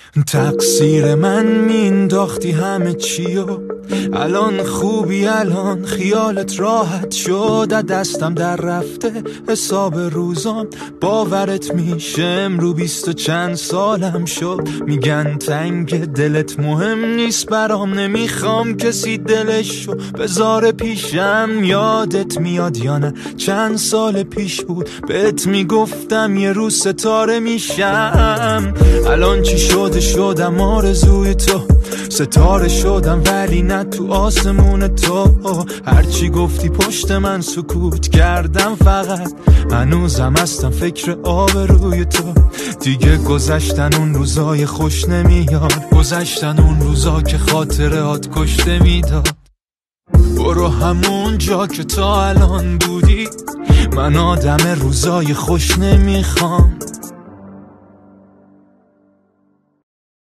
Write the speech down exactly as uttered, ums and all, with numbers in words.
تقصیر من مینداختی همه چیو، الان خوبی الان خیالت راحت شد، دستم در رفته حساب روزام، باورت میشه امرو بیست و چند سالم شد. میگن تنگ دلت مهم نیست برام، نمیخوام کسی دلشو بذاره پیشم. یادت میاد یا نه چند سال پیش بود بهت میگفتم یه روز ستاره میشم. الان چی شده شدم آرزوی تو، ستاره شدم ولی نه تو آسمون تو. هرچی گفتی پشت من سکوت کردم، فقط هنوزم هستم فکر آبروی تو. دیگه گذشتن اون روزای خوش نمیاد، گذشتن اون روزا که خاطرات کشته میداد. برو همون جا که تا الان بودی، من آدم روزای خوش نمیخوام.